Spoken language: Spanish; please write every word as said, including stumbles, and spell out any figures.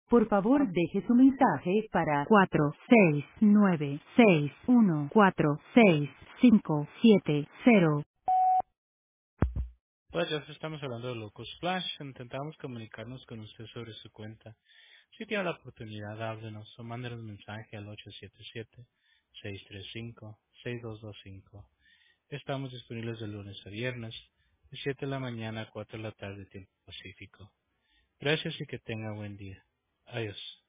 Por favor, deje su mensaje para cuatro seis nueve seis uno cuatro seis cinco siete cero. Pues ya estamos hablando de Locus Splash. Intentamos comunicarnos con usted sobre su cuenta. Si tiene la oportunidad, háblenos o mándenos un mensaje al ocho siete siete, seis tres cinco, seis dos dos cinco. Estamos disponibles de lunes a viernes, de siete de la mañana a cuatro de la tarde, tiempo pacífico. Gracias y que tenga buen día. Adiós.